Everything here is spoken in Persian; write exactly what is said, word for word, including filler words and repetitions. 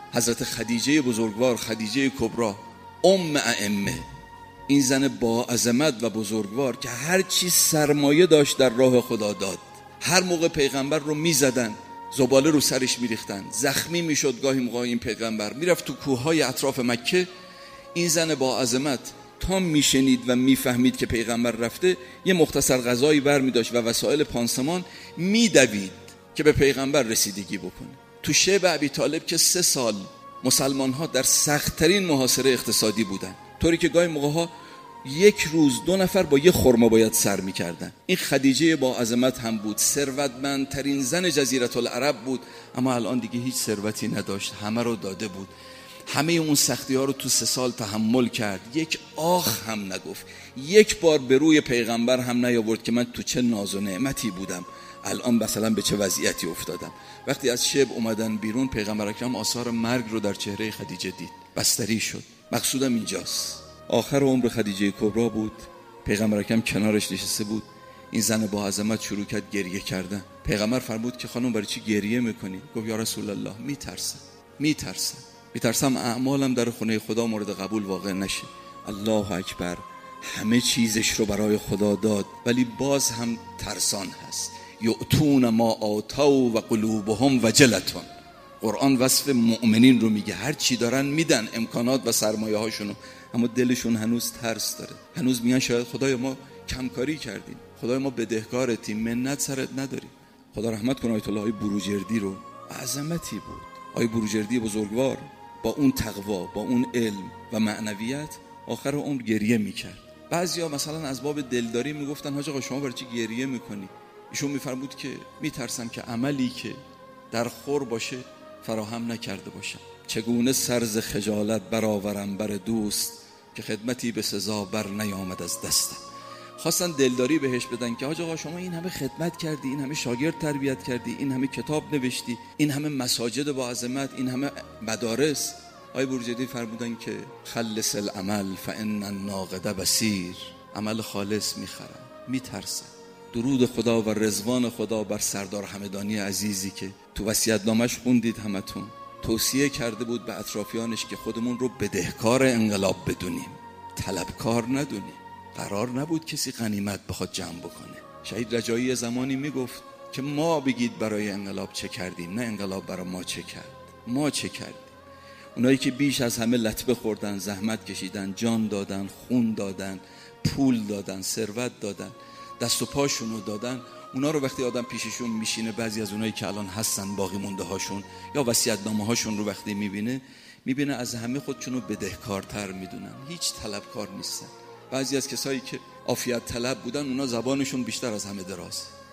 حضرت خدیجه بزرگوار، خدیجه کبرا، ام ائمه، این زن با عظمت و بزرگوار که هر چی سرمایه داشت در راه خدا داد. هر موقع پیغمبر رو میزدن زباله رو سرش میریختن، زخمی میشد گاهی موقع این پیغمبر، میرفت تو کوههای اطراف مکه. این زن با عظمت تا میشنید و میفهمید که پیغمبر رفته، یه مختصر غذایی برمی داشت و وسایل پانسمان میدوید که به پیغمبر رسیدگی بکنه. تو شیب ابی طالب که سه سال مسلمان ها در سخت‌ترین محاصره اقتصادی بودن، طوری که گاهی موقع ها یک روز دو نفر با یه خرما باید سر میکردن. این خدیجه با عظمت هم بود، ثروتمندترین زن جزیره العرب بود، اما الان دیگه هیچ ثروتی نداشت، همه رو داده بود. همه اون سختی ها رو تو سه سال تحمل کرد، یک آخ هم نگفت، یک بار به روی پیغمبر هم نیاورد که من تو چه ناز و نعمتی بودم، الان مثلا به چه وضعیتی افتادم. وقتی از شب اومدن بیرون، پیغمبر اکرم آثار مرگ رو در چهره خدیجه دید، بستری شد. مقصودم اینجاست، آخر عمر خدیجه کبرا بود، پیغمبر اکرم کنارش نشسته بود، این زن با عظمت شروع کرد گریه کردن. پیغمبر فرمود که خانم برای چی گریه میکنی؟ گفت یا رسول الله میترسم میترسم میترسم اعمالم در خونه خدا مورد قبول واقع نشه. الله اکبر، همه چیزش رو برای خدا داد ولی باز هم ترسان هست. یؤتون ما آتوا و قلوبهم وجلتون. قرآن وصف مؤمنین رو میگه، هر چی دارن میدن، امکانات و سرمایه هاشونو، اما دلشون هنوز ترس داره. هنوز میگن شاید خدای ما کمکاری کردیم، خدای ما بدهکارتیم، منت سرت نداریم. خدا رحمت کنه آیت الله بروجردی رو، عظمتی بود. آی بروجردی بزرگوار با اون تقوا، با اون علم و معنویت آخر عمر گریه میکرد. بعضیا مثلا از باب دلداری میگفتن حاج آقا شما برای چی گریه میکنی؟ ایشون میفرمود که میترسم که عملی که در خور باشه فراهم نکرده باشم. چگونه سرز خجالت برآورم بر دوست، که خدمتی به سزا بر نیامد از دستم. خواستن دلداری بهش بدن که حاج آقا شما این همه خدمت کردی، این همه شاگرد تربیت کردی، این همه کتاب نوشتی، این همه مساجد با عظمت، این همه مدارس. آقای بروجردی فرمودن که خلص العمل فان الناقد بصیر، عمل خالص میخرم، میترسم. درود خدا و رضوان خدا بر سردار همدانی عزیزی که تو وصیت‌نامه‌اش خوندید همتون، توصیه کرده بود به اطرافیانش که خودمون رو بدهکار انقلاب بدونیم، طلبکار ندونیم. قرار نبود کسی غنیمت بخواد جمع بکنه. شهید رجایی زمانی میگفت که ما بگید برای انقلاب چه کردیم، نه انقلاب برای ما چه کرد. ما چه کردیم؟ اونایی که بیش از همه لطمه خوردن، زحمت کشیدن، جان دادن، خون دادن، پول دادن، ثروت دادن، دست و پاشونو دادن، اونا رو وقتی آدم پیششون میشینه، بعضی از اونایی که الان هستن باقی مونده هاشون یا وصیت‌نامه هاشون رو وقتی میبینه، میبینه از همه خودشونو بدهکارتر میدونن، هیچ طلبکار نیستن. بعضی از کسایی که عافیت طلب بودن، اونا زبانشون بیشتر از همه دراز،